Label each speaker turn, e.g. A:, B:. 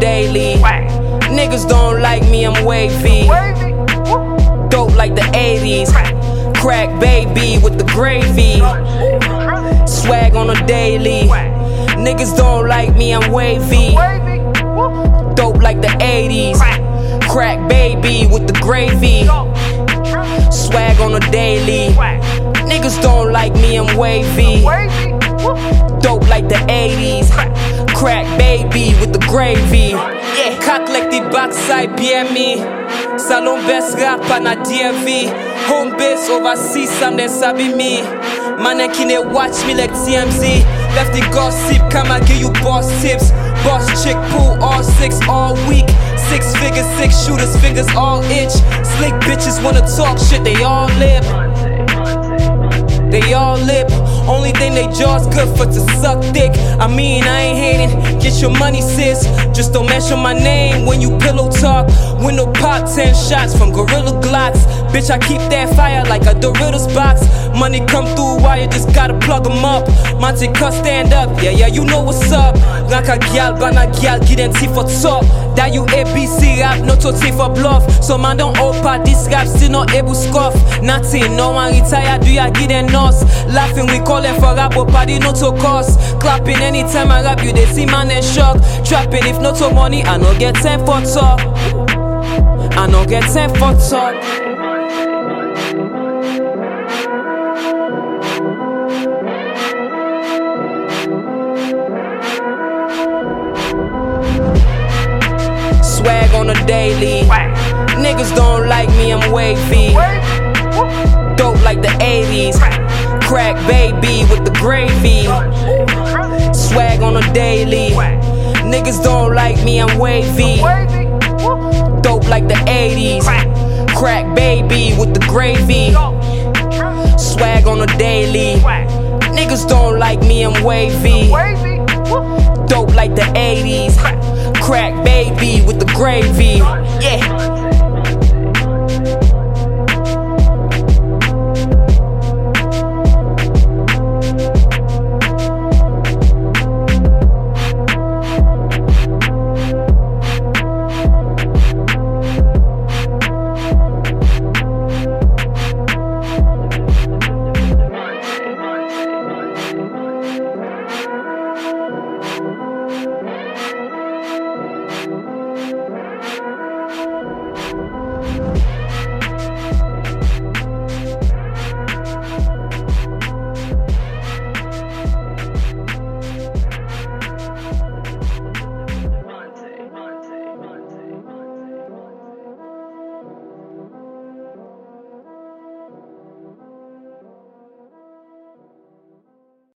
A: daily. Niggas don't like me, I'm wavy. Dope like the 80s. Crack baby with the gravy. Swag on a daily. Niggas don't like me, I'm wavy. Dope like the 80s. Crack baby with the gravy. Swag on a daily. Niggas don't like me, I'm wavy. Dope like the 80s. Crack baby with the gravy. Yeah, cock like the backside BME. Salon best rap na DMV. Home base overseas, some they sabi me. Man can't watch me like TMZ. Left the gossip, come and give you boss tips. Boss chick pool all 6 all week. 6 figures, 6 shooters, fingers all itch. Slick bitches wanna talk shit, they all lip. They all lip. Only thing they jaws good for to suck dick. I mean, I ain't hating. Get your money, sis. Just don't mention my name when you pillow talk. Window pop 10 shots from Gorilla Glocks. Bitch, I keep that fire like a Doritos box. Money come through wire, just gotta plug them up. Monte Cuss stand up, yeah, you know what's up. Like a gyal, bana gyal, get them teeth for top. That you ABC rap, no to teeth for bluff. So man don't open this rap, still not able scoff. Nothing, no one retire, do ya get them nos? Laughing, we call them for rap, but party no to cost. Clapping anytime I rap, you they see man and shock. Trapping, if not to money, I no get time for talk. I no get time for talk. Swag on a daily. Niggas don't like me, I'm wavy. Dope like the 80s. Crack baby with the gravy. Swag on a daily. Niggas don't like me, I'm wavy. Dope like the 80s. Crack baby with the gravy. Swag on a daily. Niggas don't like me, I'm wavy. Dope like the 80s. Crack baby with the gravy. Yeah.